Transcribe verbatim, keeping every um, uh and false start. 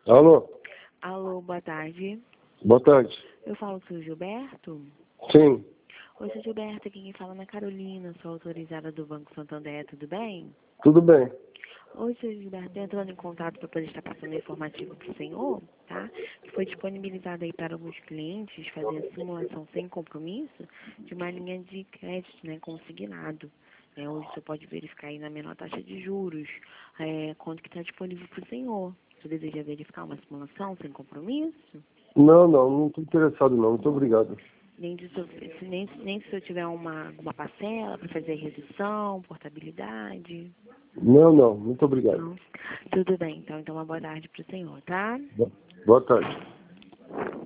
Alô? Alô, boa tarde. Boa tarde. Eu falo com o Gilberto? Sim. Oi, seu Gilberto, aqui quem fala é a Carolina, sou autorizada do Banco Santander, tudo bem? Tudo bem. Oi, seu Gilberto, tô entrando em contato para poder estar passando informativo para o senhor, tá? Que foi disponibilizado aí para alguns clientes fazer a simulação sem compromisso de uma linha de crédito, né, consignado. É, hoje você pode verificar aí na menor taxa de juros, é, quanto que está disponível para o senhor. Você deseja verificar uma simulação sem compromisso? Não, não, não estou interessado não. Muito obrigado. Nem, de, so- se- nem, nem se eu tiver uma, uma parcela para fazer redução, portabilidade. Não, não. Muito obrigado. Não. Tudo bem, então. Então, uma boa tarde para o senhor, tá? Boa tarde.